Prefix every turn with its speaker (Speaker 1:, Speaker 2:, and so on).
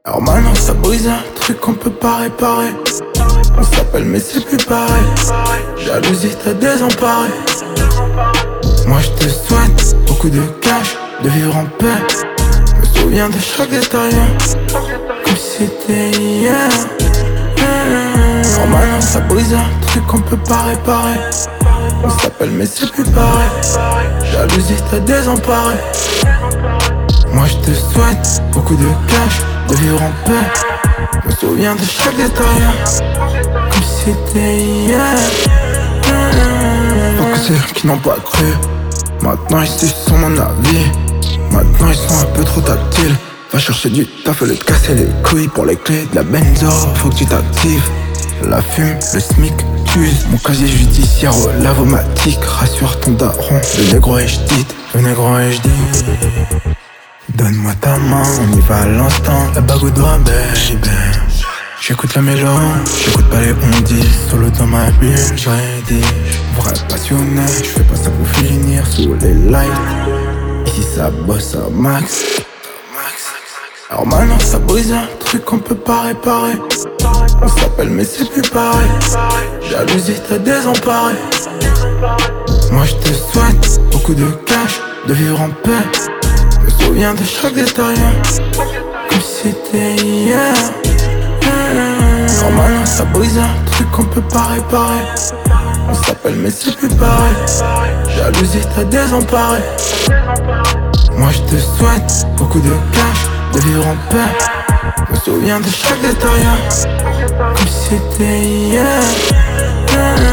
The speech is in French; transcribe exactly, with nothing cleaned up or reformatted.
Speaker 1: Alors maintenant ça brise un truc qu'on peut pas réparer. On s'appelle mais c'est plus pareil. Jalousie t'a désemparé. Moi je te souhaite beaucoup de cash, de vivre en paix. Je me souviens de chaque détail, comme si c'était hier. Alors maintenant ça brise un truc qu'on peut pas réparer. On s'appelle mais c'est plus pareil. Jalousie t'a désemparé. Moi je te souhaite beaucoup de cash, de vivre en paix. Je me souviens de chaque détail, comme si c'était hier. Faut que ceux qui n'ont pas cru, maintenant ils sont mon avis. Maintenant ils sont un peu trop tactiles. Va chercher du taf, au lieu de casser les couilles pour les clés de la benzo. Faut que tu t'actives. La fume, le smic, t'use. Mon casier judiciaire au lavomatique. Rassure ton daron, le négro et j'dite. Le négro et j'dite. Donne-moi ta main, on y va à l'instant. La bague au doigt, baby. J'écoute la mélo, j'écoute pas les ondis. Solo dans ma bulle, j'ai rien dit. Vrai passionné, j'fais pas ça pour finir sous les lights. Ici ça bosse à max. Alors maintenant ça brise un truc qu'on peut pas réparer. On s'appelle mais c'est plus pareil. Jalousie t'a désemparé. Moi je te souhaite beaucoup de cash, de vivre en paix. Je me souviens de chaque détail, comme si c'était hier. Alors maintenant ça brise un truc qu'on peut pas réparer. On s'appelle mais c'est plus pareil. Jalousie t'a désemparé. Moi je te souhaite beaucoup de cash, de vivre en paix. Je me souviens de chaque détail, comme si c'était hier.